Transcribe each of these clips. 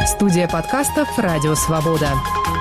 Студия подкастов «Радио Свобода».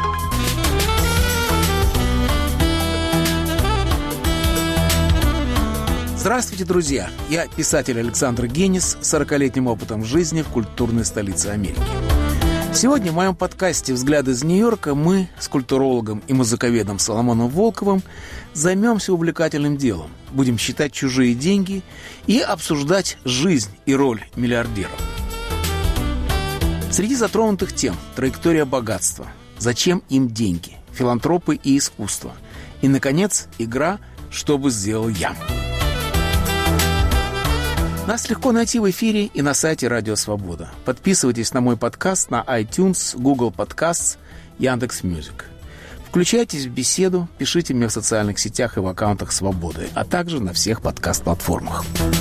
Здравствуйте, друзья! Я писатель Александр Генис с 40-летним опытом жизни в культурной столице Америки. Сегодня в моем подкасте «Взгляд из Нью-Йорка» мы с культурологом и музыковедом Соломоном Волковым займемся увлекательным делом. Будем считать чужие деньги и обсуждать жизнь и роль миллиардеров. Среди затронутых тем траектория богатства, зачем им деньги, филантропы и искусство. И, наконец, игра «Что бы сделал я?». Нас легко найти в эфире и на сайте Радио Свобода. Подписывайтесь на мой подкаст на iTunes, Google Podcasts, Яндекс.Мьюзик. Включайтесь в беседу, пишите мне в социальных сетях и в аккаунтах Свободы, а также на всех подкаст-платформах.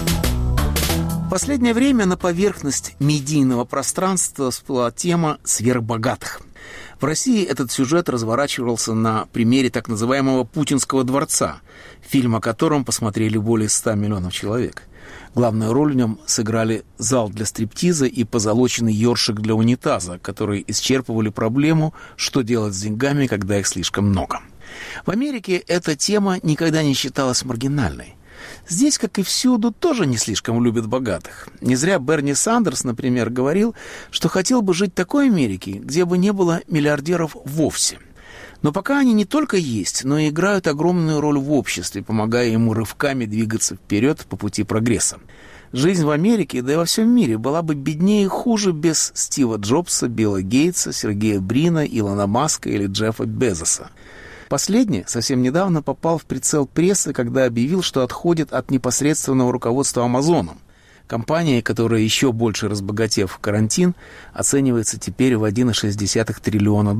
В последнее время на поверхность медийного пространства всплыла тема сверхбогатых. В России этот сюжет разворачивался на примере так называемого «Путинского дворца», фильм о котором посмотрели более 100 миллионов человек. Главную роль в нем сыграли зал для стриптиза и позолоченный ёршик для унитаза, которые исчерпывали проблему, что делать с деньгами, когда их слишком много. В Америке эта тема никогда не считалась маргинальной. Здесь, как и всюду, тоже не слишком любят богатых. Не зря Берни Сандерс, например, говорил, что хотел бы жить в такой Америке, где бы не было миллиардеров вовсе. Но пока они не только есть, но и играют огромную роль в обществе, помогая ему рывками двигаться вперед по пути прогресса. Жизнь в Америке, да и во всем мире, была бы беднее и хуже без Стива Джобса, Билла Гейтса, Сергея Брина, Илона Маска или Джеффа Безоса. Последний совсем недавно попал в прицел прессы, когда объявил, что отходит от непосредственного руководства Амазоном. Компания, которая еще больше разбогатев в карантин, оценивается теперь в $1,6 триллиона.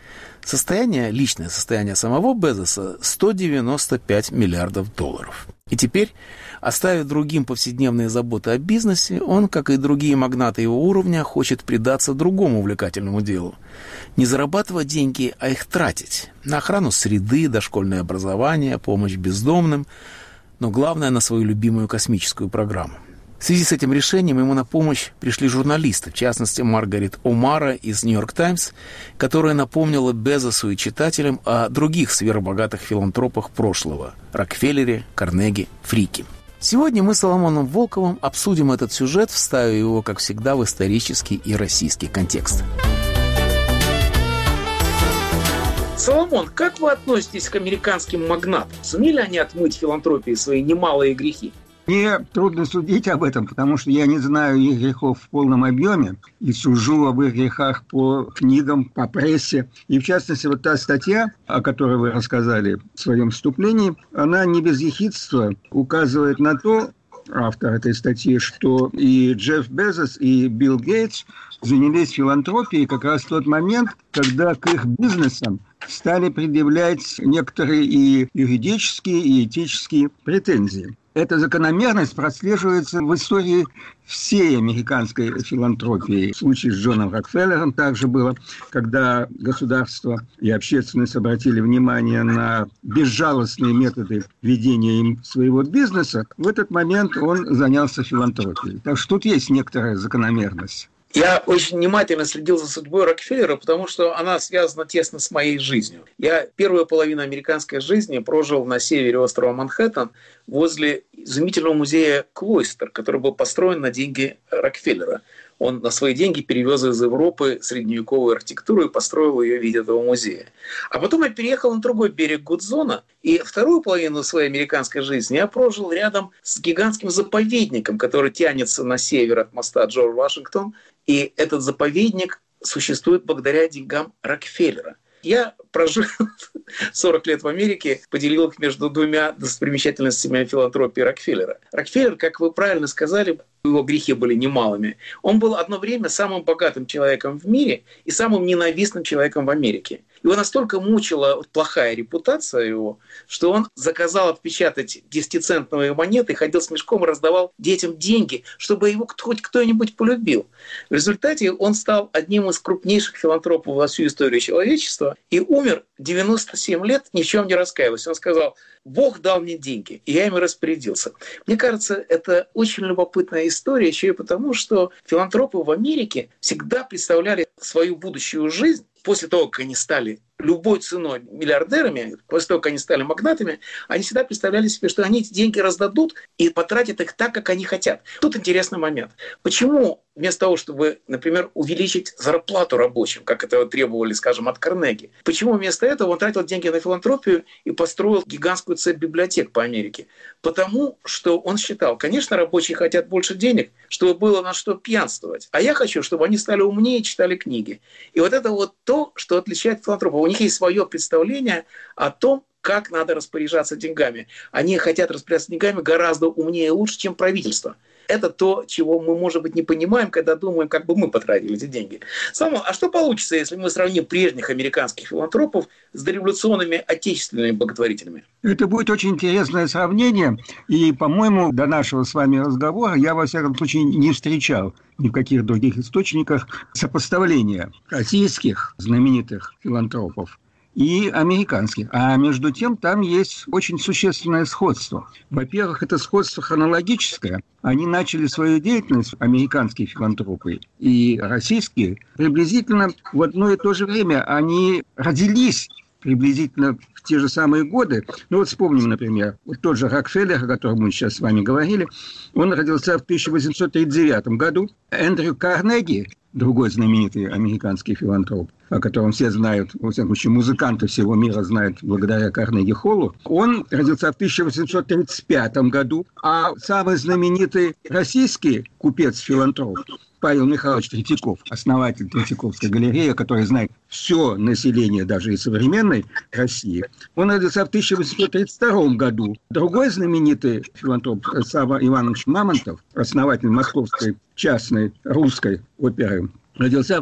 Личное состояние самого Безоса – $195 миллиардов. И теперь, оставив другим повседневные заботы о бизнесе, он, как и другие магнаты его уровня, хочет предаться другому увлекательному делу. Не зарабатывать деньги, а их тратить. На охрану среды, дошкольное образование, помощь бездомным, но главное – на свою любимую космическую программу. В связи с этим решением ему на помощь пришли журналисты, в частности, Маргарет О'Мара из «Нью-Йорк Таймс», которая напомнила Безосу и читателям о других сверхбогатых филантропах прошлого – Рокфеллере, Карнеги, Фрике. Сегодня мы с Соломоном Волковым обсудим этот сюжет, вставив его, как всегда, в исторический и российский контекст. Соломон, как вы относитесь к американским магнатам? Сумели они отмыть филантропии свои немалые грехи? Мне трудно судить об этом, потому что я не знаю их грехов в полном объеме и сужу об их грехах по книгам, по прессе. И, в частности, вот та статья, о которой вы рассказали в своем вступлении, она не без ехидства указывает на то, автор этой статьи, что и Джефф Безос, и Билл Гейтс занялись филантропией как раз в тот момент, когда к их бизнесам стали предъявлять некоторые и юридические, и этические претензии. Эта закономерность прослеживается в истории всей американской филантропии. В случае с Джоном Рокфеллером также было, когда государство и общественность обратили внимание на безжалостные методы ведения им своего бизнеса. В этот момент он занялся филантропией. Так что тут есть некоторая закономерность. Я очень внимательно следил за судьбой Рокфеллера, потому что она связана тесно с моей жизнью. Я первую половину американской жизни прожил на севере острова Манхэттен возле изумительного музея Клойстер, который был построен на деньги Рокфеллера. Он на свои деньги перевез из Европы средневековую архитектуру и построил ее в виде этого музея. А потом я переехал на другой берег Гудзона, и вторую половину своей американской жизни я прожил рядом с гигантским заповедником, который тянется на север от моста Джордж Вашингтон. И этот заповедник существует благодаря деньгам Рокфеллера. Я прожил 40 лет в Америке, поделил их между двумя достопримечательностями филантропии Рокфеллера. Рокфеллер, как вы правильно сказали, его грехи были немалыми. Он был одно время самым богатым человеком в мире и самым ненавистным человеком в Америке. Его настолько мучила плохая репутация его, что он заказал отпечатать 10-центные монеты, ходил с мешком и раздавал детям деньги, чтобы его хоть кто-нибудь полюбил. В результате он стал одним из крупнейших филантропов во всю историю человечества и умер 97 лет, ни в чем не раскаивался. Он сказал: Бог дал мне деньги, и я ими распорядился. Мне кажется, это очень любопытная история, еще и потому, что филантропы в Америке всегда представляли свою будущую жизнь после того, как они стали любой ценой миллиардерами, после того, как они стали магнатами, они всегда представляли себе, что они эти деньги раздадут и потратят их так, как они хотят. Тут интересный момент. Почему вместо того, чтобы, например, увеличить зарплату рабочим, как это требовали, скажем, от Карнеги, почему вместо этого он тратил деньги на филантропию и построил гигантскую цепь библиотек по Америке? Потому что он считал, конечно, рабочие хотят больше денег, чтобы было на что пьянствовать, а я хочу, чтобы они стали умнее и читали книги. И вот это вот то, что отличает филантропов. У них есть свое представление о том, как надо распоряжаться деньгами. Они хотят распоряжаться деньгами гораздо умнее и лучше, чем правительство. Это то, чего мы, может быть, не понимаем, когда думаем, как бы мы потратили эти деньги. Само, а что получится, если мы сравним прежних американских филантропов с дореволюционными отечественными благотворителями? Это будет очень интересное сравнение. И, по-моему, до нашего с вами разговора я, во всяком случае, не встречал ни в каких других источниках сопоставления российских знаменитых филантропов и американских. А между тем там есть очень существенное сходство. Во-первых, это сходство хронологическое. Они начали свою деятельность, американские филантропы и российские, приблизительно в одно и то же время. Они родились приблизительно в те же самые годы. Ну вот вспомним, например, вот тот же Рокфеллер, о котором мы сейчас с вами говорили, он родился в 1839 году. Эндрю Карнеги, другой знаменитый американский филантроп, о котором все знают, во всяком случае, музыканты всего мира знают благодаря Карнеги Холлу, он родился в 1835 году, а самый знаменитый российский купец-филантроп Павел Михайлович Третьяков, основатель Третьяковской галереи, который знает все население даже и современной России, он родился в 1832 году. Другой знаменитый филантроп Савва Иванович Мамонтов, основатель Московской частной русской оперы, родился в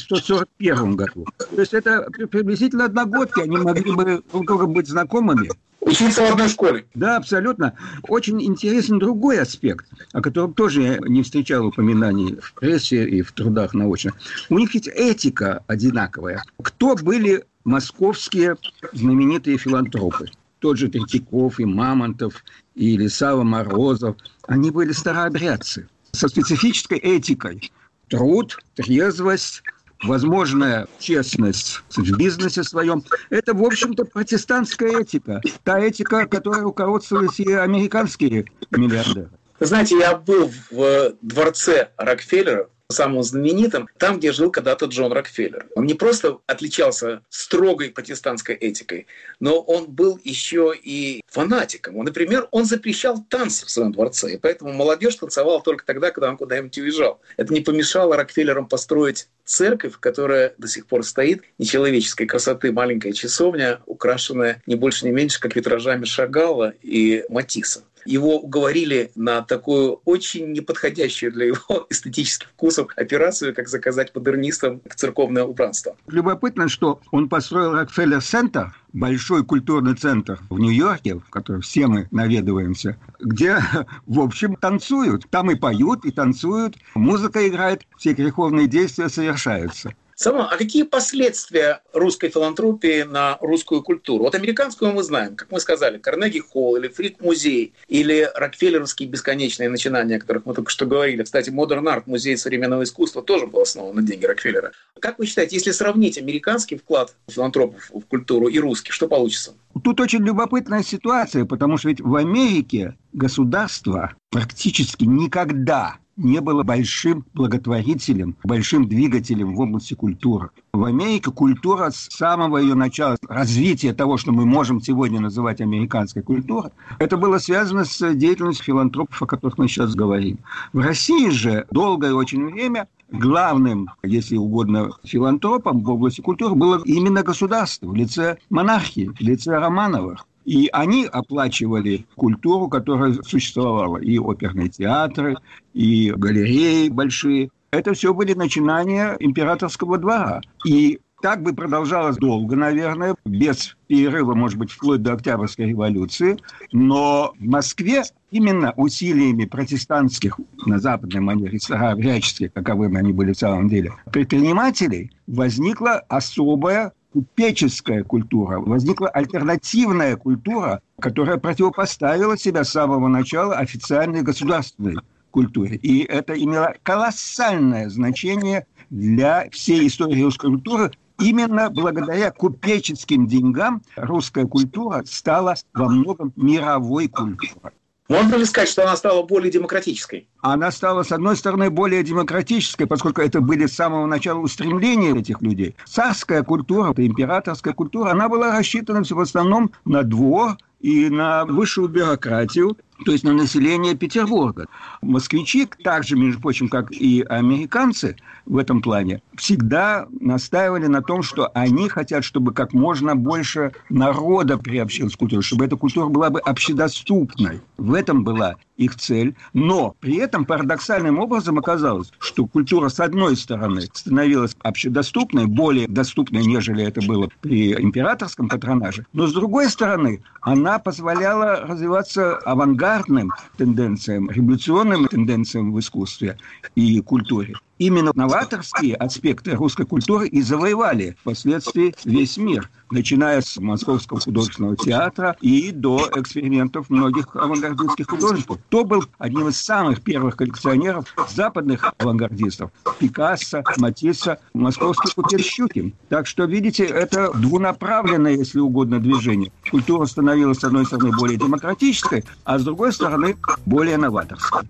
1841 году. То есть это приблизительно одногодки, они могли бы друг друга быть знакомыми. Учиться в одной школе. Да, абсолютно. Очень интересен другой аспект, о котором тоже я не встречал упоминаний в прессе и в трудах научных. У них ведь этика одинаковая. Кто были московские знаменитые филантропы? Тот же Третьяков и Мамонтов, или Савва Морозов. Они были старообрядцы со специфической этикой. Труд, трезвость, возможная честность в бизнесе своем. Это, в общем-то, протестантская этика. Та этика, которой руководствовались и американские миллиардеры. Знаете, я был в дворце Рокфеллера, самым знаменитым, там, где жил когда-то Джон Рокфеллер. Он не просто отличался строгой протестантской этикой, но он был еще и фанатиком. Например, он запрещал танцы в своем дворце, и поэтому молодежь танцевала только тогда, когда он куда-нибудь уезжал. Это не помешало Рокфеллерам построить церковь, которая до сих пор стоит, нечеловеческой красоты маленькая часовня, украшенная не больше, не меньше, как витражами Шагала и Матисса. Его уговорили на такую очень неподходящую для его эстетических вкусов операцию, как заказать модернистам церковное убранство. Любопытно, что он построил Рокфеллер-центр, большой культурный центр в Нью-Йорке, в который все мы наведываемся, где, в общем, танцуют. Там и поют, и танцуют, музыка играет, все греховные действия совершаются. А какие последствия русской филантропии на русскую культуру? Вот американскую мы знаем, как мы сказали, Карнеги Холл или Фрид-музей, или Рокфеллеровские бесконечные начинания, о которых мы только что говорили. Кстати, Modern Art, музей современного искусства, тоже был основан на деньги Рокфеллера. Как вы считаете, если сравнить американский вклад филантропов в культуру и русский, что получится? Тут очень любопытная ситуация, потому что ведь в Америке государство практически никогда не было большим благотворителем, большим двигателем в области культуры. В Америке культура с самого ее начала, развития того, что мы можем сегодня называть американской культурой, это было связано с деятельностью филантропов, о которых мы сейчас говорим. В России же долгое очень время главным, если угодно, филантропом в области культуры было именно государство в лице монархии, в лице Романовых. И они оплачивали культуру, которая существовала. И оперные театры, и галереи большие. Это все были начинания императорского двора. И так бы продолжалось долго, наверное, без перерыва, может быть, вплоть до Октябрьской революции. Но в Москве именно усилиями протестантских, на западной манере, старообрядческих, каковыми они были в самом деле, предпринимателей, возникла особая купеческая культура, возникла альтернативная культура, которая противопоставила себя с самого начала официальной государственной культуре. И это имело колоссальное значение для всей истории русской культуры. Именно благодаря купеческим деньгам русская культура стала во многом мировой культурой. Можно ли сказать, что она стала более демократической? Она стала, с одной стороны, более демократической, поскольку это были с самого начала устремления этих людей. Царская культура, императорская культура, она была рассчитана в основном на двор и на высшую бюрократию, то есть на население Петербурга. Москвичи, так же, между прочим, как и американцы в этом плане, всегда настаивали на том, что они хотят, чтобы как можно больше народа приобщилось к культуре, чтобы эта культура была бы общедоступной. В этом была их цель. Но при этом парадоксальным образом оказалось, что культура, с одной стороны, становилась общедоступной, более доступной, нежели это было при императорском патронаже, но с другой стороны, она позволяла развиваться авангардным тенденциям, революционным тенденциям в искусстве и культуре. Именно новаторские аспекты русской культуры и завоевали впоследствии весь мир, начиная с Московского художественного театра и до экспериментов многих авангардистских художников. Кто был одним из самых первых коллекционеров западных авангардистов? Пикассо, Матисса, московский купец Щукин. Так что, видите, это двунаправленное, если угодно, движение. Культура становилась, с одной стороны, более демократической, а с другой стороны, более новаторской.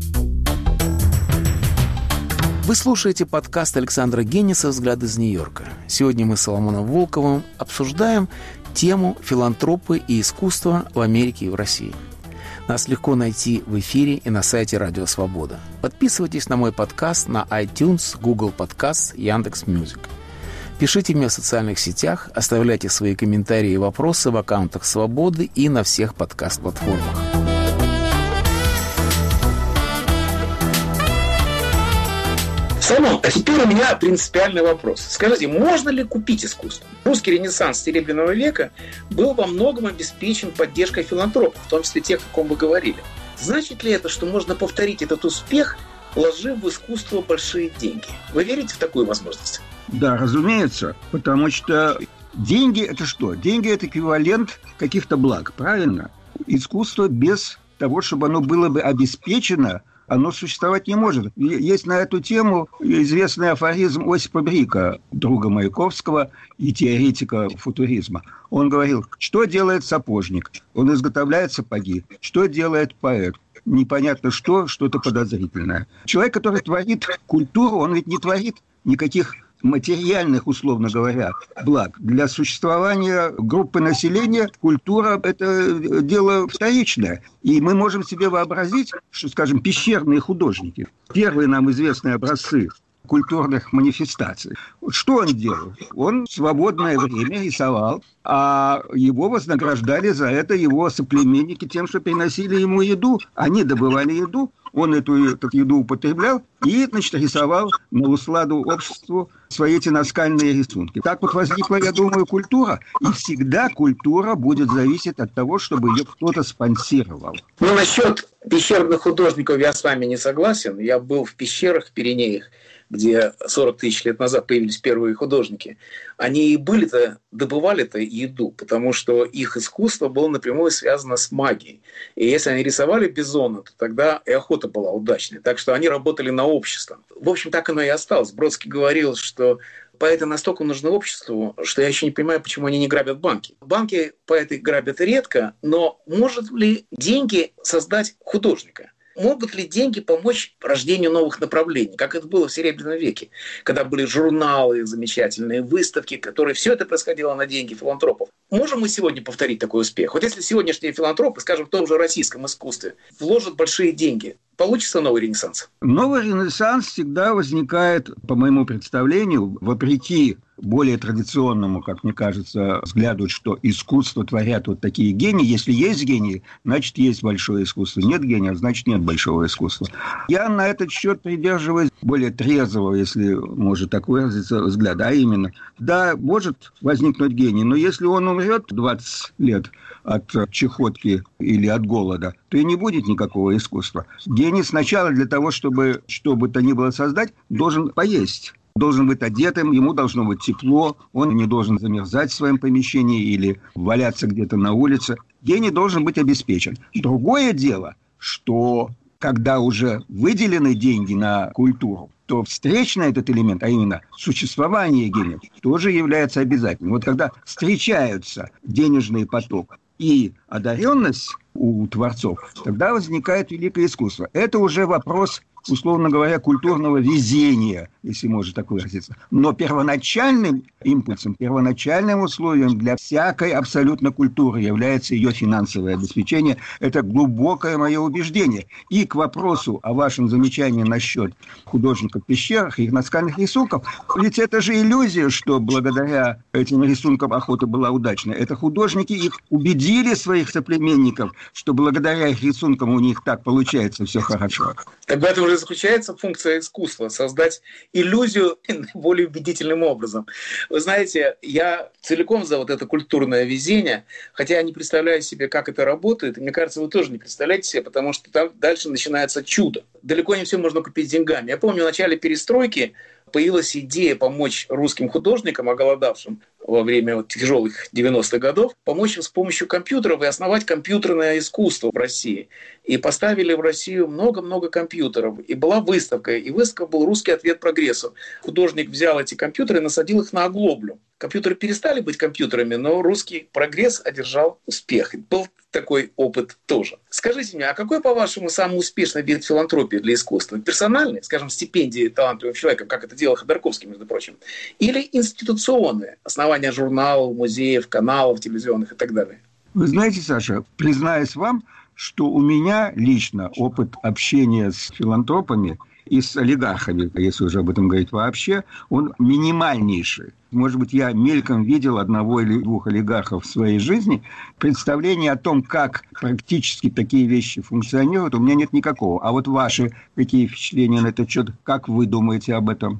Вы слушаете подкаст Александра Генниса «Взгляд из Нью-Йорка». Сегодня мы с Соломоном Волковым обсуждаем тему «Филантропы и искусство в Америке и в России». Нас легко найти в эфире и на сайте Радио Свобода. Подписывайтесь на мой подкаст на iTunes, Google Podcasts, Яндекс.Мьюзик. Пишите мне в социальных сетях, оставляйте свои комментарии и вопросы в аккаунтах Свободы и на всех подкаст-платформах. Соломон, а теперь у меня принципиальный вопрос. Скажите, можно ли купить искусство? Русский ренессанс Серебряного века был во многом обеспечен поддержкой филантропов, в том числе тех, о ком вы говорили. Значит ли это, что можно повторить этот успех, вложив в искусство большие деньги? Вы верите в такую возможность? Да, разумеется, потому что деньги – это что? Деньги – это эквивалент каких-то благ, правильно? Искусство без того, чтобы оно было бы обеспечено, оно существовать не может. Есть на эту тему известный афоризм Осипа Брика, друга Маяковского и теоретика футуризма. Он говорил, что делает сапожник? Он изготовляет сапоги. Что делает поэт? Непонятно что, что-то подозрительное. Человек, который творит культуру, он ведь не творит никаких материальных, условно говоря, благ. Для существования группы населения культура – это дело вторичное. И мы можем себе вообразить, что, скажем, пещерные художники, первые нам известные образцы культурных манифестаций. Что он делал? Он в свободное время рисовал, а его вознаграждали за это его соплеменники тем, что приносили ему еду. Они добывали еду, он эту еду употреблял и, значит, рисовал на усладу обществу свои эти наскальные рисунки. Так вот возникла, я думаю, культура. И всегда культура будет зависеть от того, чтобы ее кто-то спонсировал. Ну, насчет пещерных художников я с вами не согласен. Я был в пещерах в Пиренеях, где 40 тысяч лет назад появились первые художники. Они и были-то, добывали-то еду, потому что их искусство было напрямую связано с магией. И если они рисовали бизона, то тогда и охота была удачной. Так что они работали на общество. В общем, так оно и осталось. Бродский говорил, что поэты настолько нужны обществу, что я еще не понимаю, почему они не грабят банки. Банки поэты грабят редко, но может ли деньги создать художника? Могут ли деньги помочь рождению новых направлений, как это было в Серебряном веке, когда были журналы, замечательные выставки, которые все это происходило на деньги филантропов? Можем мы сегодня повторить такой успех? Вот если сегодняшние филантропы, скажем, в том же российском искусстве, вложат большие деньги, получится новый ренессанс? Новый ренессанс всегда возникает, по моему представлению, вопреки более традиционному, как мне кажется, взгляду, что искусство творят вот такие гении. Если есть гении, значит, есть большое искусство. Нет гения, значит, нет большого искусства. Я на этот счет придерживаюсь более трезвого, если может так выразиться, взгляда. А именно, да, может возникнуть гений, но если он умрет 20 лет от чехотки или от голода, то и не будет никакого искусства. Гений сначала для того, чтобы что бы то ни было создать, должен поесть. должен быть одетым, ему должно быть тепло, он не должен замерзать в своем помещении или валяться где-то на улице. Гений должен быть обеспечен. Другое дело, что когда уже выделены деньги на культуру, то встречный этот элемент, а именно существование гения, тоже является обязательным. Вот когда встречаются денежный поток и одаренность у творцов, тогда возникает великое искусство. Это уже вопрос, условно говоря, культурного везения, если можно так выразиться. Но первоначальным импульсом, первоначальным условием для всякой абсолютно культуры является ее финансовое обеспечение. Это глубокое мое убеждение. И к вопросу о вашем замечании насчет художников в пещерах и их наскальных рисунков, ведь это же иллюзия, что благодаря этим рисункам охота была удачной. Это художники их убедили, своих соплеменников, что благодаря их рисункам у них так получается все хорошо. Так в этом же заключается функция искусства – создать иллюзию более убедительным образом. Вы знаете, я целиком за вот это культурное везение, хотя я не представляю себе, как это работает, и мне кажется, вы тоже не представляете себе, потому что там дальше начинается чудо. Далеко не все можно купить деньгами. Я помню, в начале перестройки появилась идея помочь русским художникам, оголодавшим во время тяжелых 90-х годов, помочь им с помощью компьютеров и основать компьютерное искусство в России. И поставили в Россию много-много компьютеров. И была выставка. И выставка был «Русский ответ прогрессу». Художник взял эти компьютеры и насадил их на оглоблю. Компьютеры перестали быть компьютерами, но русский прогресс одержал успех. И был такой опыт тоже. Скажите мне, а какой, по-вашему, самый успешный вид филантропии для искусства? Персональный, скажем, стипендии талантливым человеком, как это делал Ходорковский, между прочим, или институционные, основания журналов, музеев, каналов телевизионных и так далее? Вы знаете, Саша, признаюсь вам, что у меня лично опыт общения с филантропами и с олигархами, если уже об этом говорить вообще, он минимальнейший. Может быть, я мельком видел одного или двух олигархов в своей жизни. Представление о том, как практически такие вещи функционируют, у меня нет никакого. А вот ваши какие впечатления на этот счет? Как вы думаете об этом?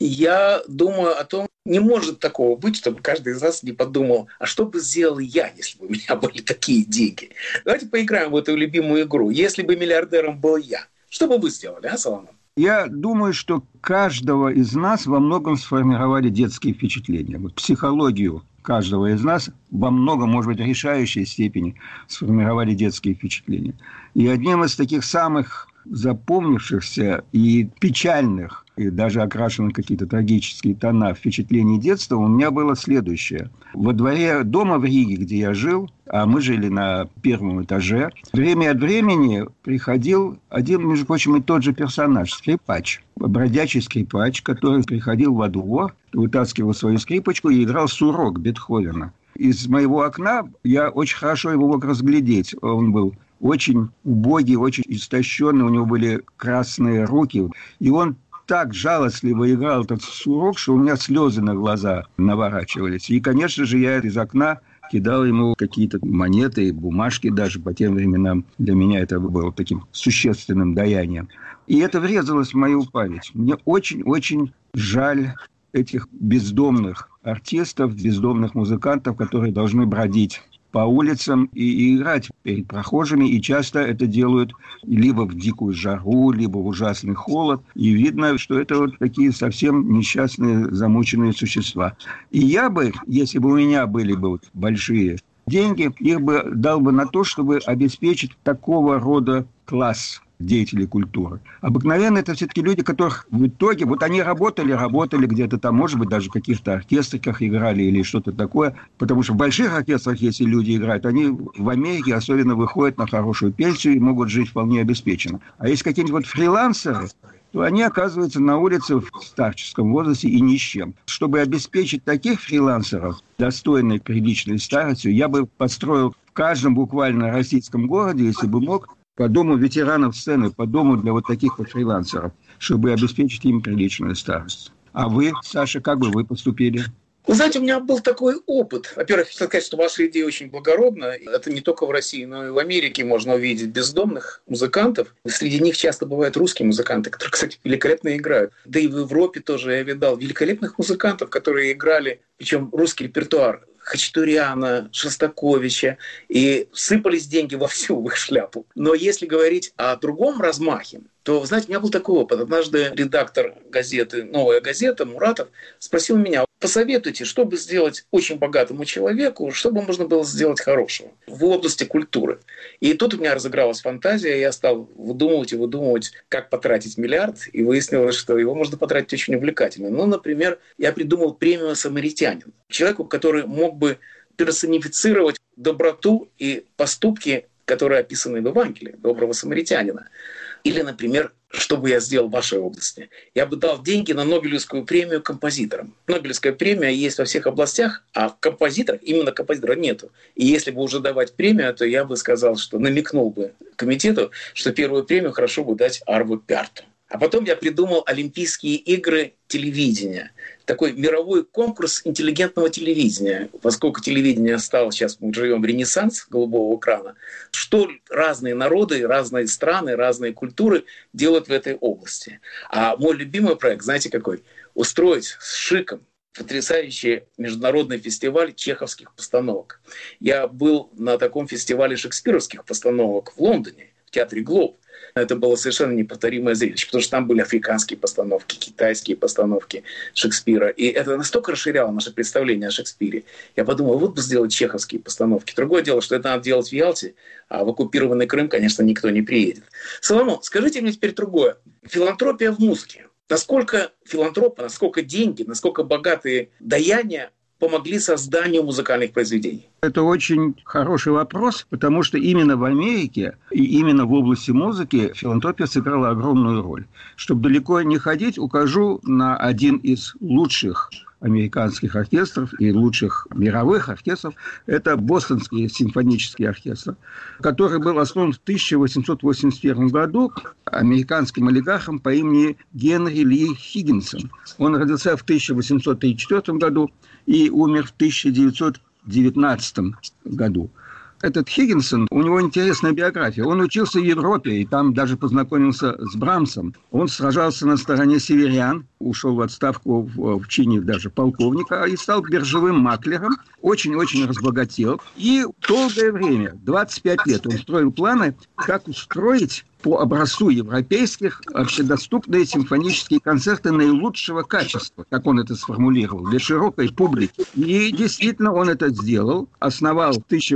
Я думаю о том, не может такого быть, чтобы каждый из нас не подумал, а что бы сделал я, если бы у меня были такие деньги? Давайте поиграем в эту любимую игру. Если бы миллиардером был я, что бы вы сделали, Соломон? Я думаю, что каждого из нас во многом сформировали детские впечатления. Вот психологию каждого из нас во многом, может быть, в решающей степени сформировали детские впечатления. И одним из таких самых запомнившихся и печальных, и даже окрашенных в какие-то трагические тона впечатлений детства у меня было следующее. Во дворе дома в Риге, где я жил, а мы жили на первом этаже, время от времени приходил один, между прочим, и тот же персонаж, скрипач. Бродячий скрипач, который приходил во двор, вытаскивал свою скрипочку и играл сурок Бетховена. Из моего окна я очень хорошо его мог разглядеть. Он был очень убогий, очень истощенный, у него были красные руки. И он так жалостливо играл этот сурок, что у меня слезы на глаза наворачивались. И, конечно же, я из окна кидал ему какие-то монеты, бумажки даже. По тем временам для меня это было таким существенным даянием. И это врезалось в мою память. Мне очень-очень жаль этих бездомных артистов, бездомных музыкантов, которые должны бродить по улицам и играть перед прохожими, и часто это делают либо в дикую жару, либо в ужасный холод, и видно, что это вот такие совсем несчастные, замученные существа. И я бы, если бы у меня были бы вот большие деньги, их бы дал бы на то, чтобы обеспечить такого рода класс деятелей культуры. Обыкновенно это все-таки люди, которых в итоге, вот они работали где-то там, может быть, даже в каких-то оркестрах играли или что-то такое, потому что в больших оркестрах, если люди играют, они в Америке особенно выходят на хорошую пенсию и могут жить вполне обеспеченно. А если какие-нибудь вот фрилансеры, то они оказываются на улице в старческом возрасте и ни с чем. Чтобы обеспечить таких фрилансеров достойной, приличной старостью, я бы построил в каждом буквально российском городе, если бы мог, по дому ветеранов сцены, по дому для вот таких вот фрилансеров, чтобы обеспечить им приличную старость. А вы, Саша, как бы вы поступили? Вы знаете, у меня был такой опыт. Во-первых, хочу сказать, что ваша идея очень благородна. Это не только в России, но и в Америке можно увидеть бездомных музыкантов. Среди них часто бывают русские музыканты, которые, кстати, великолепно играют. Да и в Европе тоже я видал великолепных музыкантов, которые играли, причем русский репертуар, Хачатуряна, Шостаковича, и сыпались деньги вовсю в их шляпу. Но если говорить о другом размахе, то, знаете, у меня был такой опыт. Однажды редактор газеты «Новая газета» Муратов спросил меня: посоветуйте, что бы сделать очень богатому человеку, чтобы можно было сделать хорошего в области культуры. И тут у меня разыгралась фантазия, я стал выдумывать, как потратить миллиард, и выяснилось, что его можно потратить очень увлекательно. Ну, например, я придумал премию «Самаритянин». Человеку, который мог бы персонифицировать доброту и поступки, которые описаны в Евангелии, доброго самаритянина. Или, например, что бы я сделал в вашей области? Я бы дал деньги на Нобелевскую премию композиторам. Нобелевская премия есть во всех областях, а в композиторах, именно композитора, нету. И если бы уже давать премию, то я бы сказал, что намекнул бы комитету, что первую премию хорошо бы дать Арво Пярту. А потом я придумал Олимпийские игры телевидения. Такой мировой конкурс интеллигентного телевидения. Поскольку телевидение стало, сейчас мы живем в ренессанс голубого экрана, что разные народы, разные страны, разные культуры делают в этой области. А мой любимый проект, знаете какой? Устроить с шиком потрясающий международный фестиваль чеховских постановок. Я был на таком фестивале шекспировских постановок в Лондоне, в театре «Глоб». Это было совершенно неповторимое зрелище, потому что там были африканские постановки, китайские постановки Шекспира. И это настолько расширяло наше представление о Шекспире. Я подумал, вот бы сделать чеховские постановки. Другое дело, что это надо делать в Ялте, а в оккупированный Крым, конечно, никто не приедет. Соломон, скажите мне теперь другое. Филантропия в музыке. Насколько филантропы, насколько деньги, насколько богатые даяния помогли созданию музыкальных произведений? Это очень хороший вопрос, потому что именно в Америке и именно в области музыки филантропия сыграла огромную роль. Чтобы далеко не ходить, укажу на один из лучших американских оркестров и лучших мировых оркестров. Это Бостонский симфонический оркестр, который был основан в 1881 году американским олигархом по имени Генри Ли Хиггинсон. Он родился в 1834 году и умер в 1919 году. Этот Хиггинсон, у него интересная биография. Он учился в Европе и там даже познакомился с Брамсом. Он сражался на стороне северян, ушел в отставку в чине даже полковника и стал биржевым маклером. Очень-очень разбогател. И долгое время, 25 лет, он строил планы, как устроить по образцу европейских общедоступные симфонические концерты наилучшего качества, как он это сформулировал, для широкой публики. И действительно он это сделал. Основал в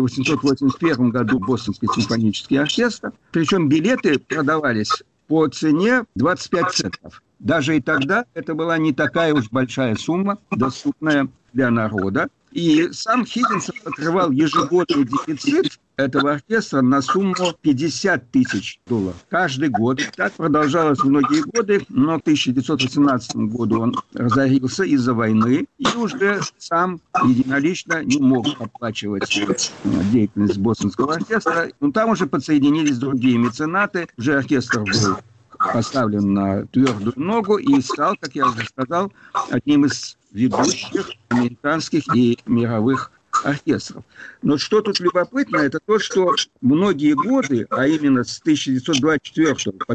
1881 году Бостонский симфонический оркестр. Причем билеты продавались по цене 25 центов. Даже и тогда это была не такая уж большая сумма, доступная для народа. И сам Хиггинсон покрывал ежегодный дефицит этого оркестра на сумму $50 тысяч каждый год. Так продолжалось многие годы, но в 1918 году он разорился из-за войны и уже сам единолично не мог оплачивать деятельность Бостонского оркестра. Но там уже подсоединились другие меценаты, уже оркестр был поставлен на твердую ногу и стал, как я уже сказал, одним из ведущих американских и мировых оркестров. Но что тут любопытно, это то, что многие годы, а именно с 1924 по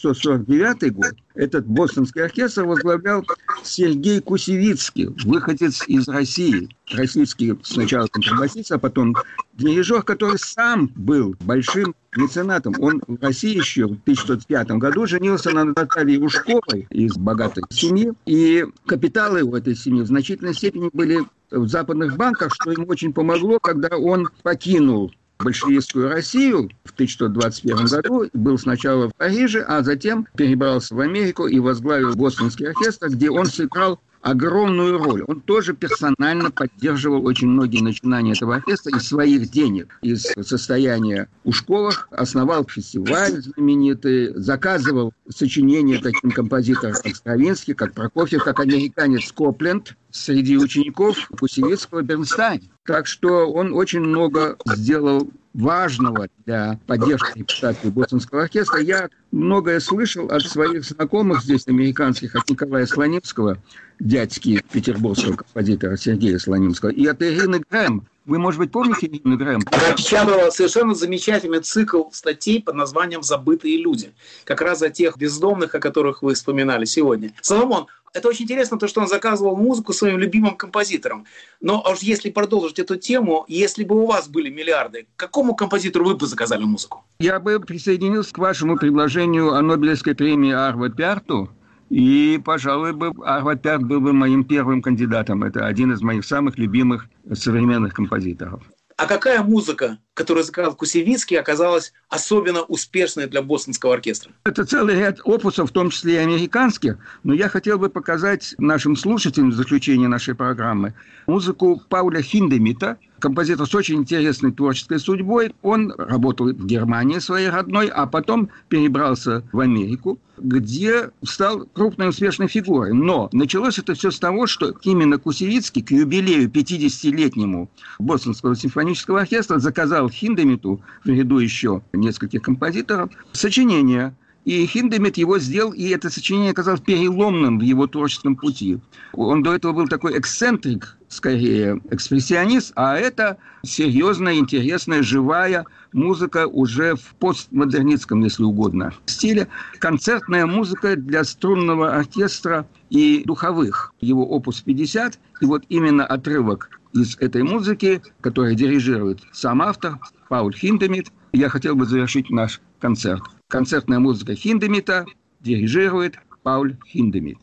1949 год, этот Бостонский оркестр возглавлял Сергей Кусевицкий, выходец из России. Российский сначала контрабасист, а потом дирижер, который сам был большим меценатом. Он в России еще в 1905 году женился на Наталье Ушковой из богатой семьи. И капиталы у этой семьи в значительной степени были в западных банках, что ему очень помогло, когда он покинул большевистскую Россию в 1921 году, был сначала в Париже, а затем перебрался в Америку и возглавил Бостонский оркестр, где он сыграл огромную роль. Он тоже персонально поддерживал очень многие начинания этого оркестра из своих денег, из состояния Ушковых, основал фестиваль знаменитый, заказывал сочинения таким композиторам, как Стравинский, как Прокофьев, как американец Копленд, среди учеников Кусевицкого Бернстайна. Так что он очень много сделал важного для поддержки репутации Бостонского оркестра. Я многое слышал от своих знакомых здесь, американских, от Николая Слонимского, дядьки петербургского композитора Сергея Слонимского, и от Ирины Грэм. Вы, может быть, помните Ирину Грэм? Напечатала совершенно замечательный цикл статей под названием «Забытые люди». Как раз о тех бездомных, о которых вы вспоминали сегодня. Соломон, это очень интересно, то, что он заказывал музыку своим любимым композиторам. Но уж если продолжить эту тему, если бы у вас были миллиарды, какому композитору вы бы заказали музыку? Я бы присоединился к вашему предложению о Нобелевской премии Арво Пярту. И, пожалуй, Арво Пярт был бы моим первым кандидатом. Это один из моих самых любимых современных композиторов. А какая музыка, которую заказал Кусевицкий, оказалась особенно успешной для бостонского оркестра? Это целый ряд опусов, в том числе и американских. Но я хотел бы показать нашим слушателям в заключение нашей программы музыку Пауля Хиндемита, композитор с очень интересной творческой судьбой. Он работал в Германии своей родной, а потом перебрался в Америку, где стал крупной успешной фигурой. Но началось это все с того, что именно Кусевицкий к юбилею 50-летнему Бостонского симфонического оркестра заказал Хиндемиту, в ряду еще нескольких композиторов, сочинение. И Хиндемит его сделал, и это сочинение оказалось переломным в его творческом пути. Он до этого был такой эксцентрик, скорее экспрессионист, а это серьезная, интересная, живая музыка уже в постмодернистском, если угодно, стиле. Концертная музыка для струнного оркестра и духовых. Его опус 50. И вот именно отрывок из этой музыки, который дирижирует сам автор, Пауль Хиндемит, я хотел бы завершить наш концерт. Концертная музыка Хиндемита дирижирует Пауль Хиндемит.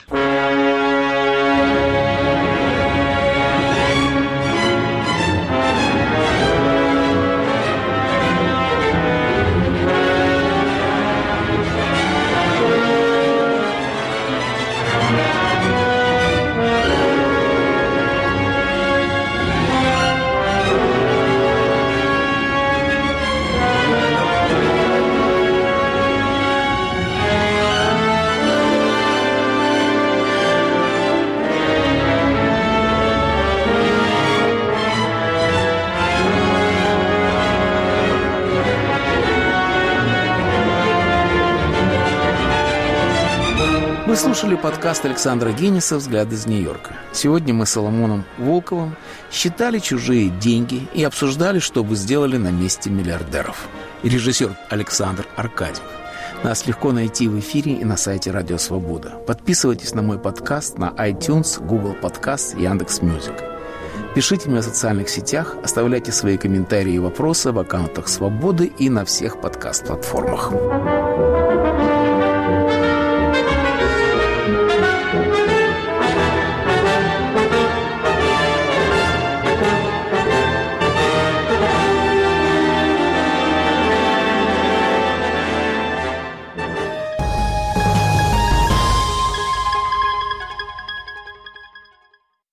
Вы слушали подкаст Александра Генниса «Взгляд из Нью-Йорка». Сегодня мы с Соломоном Волковым считали чужие деньги и обсуждали, что бы сделали на месте миллиардеров. И режиссер Александр Аркадьев. Нас легко найти в эфире и на сайте Радио Свобода. Подписывайтесь на мой подкаст на iTunes, Google Podcasts, Яндекс.Мьюзик. Пишите мне в социальных сетях, оставляйте свои комментарии и вопросы в аккаунтах Свободы и на всех подкаст-платформах.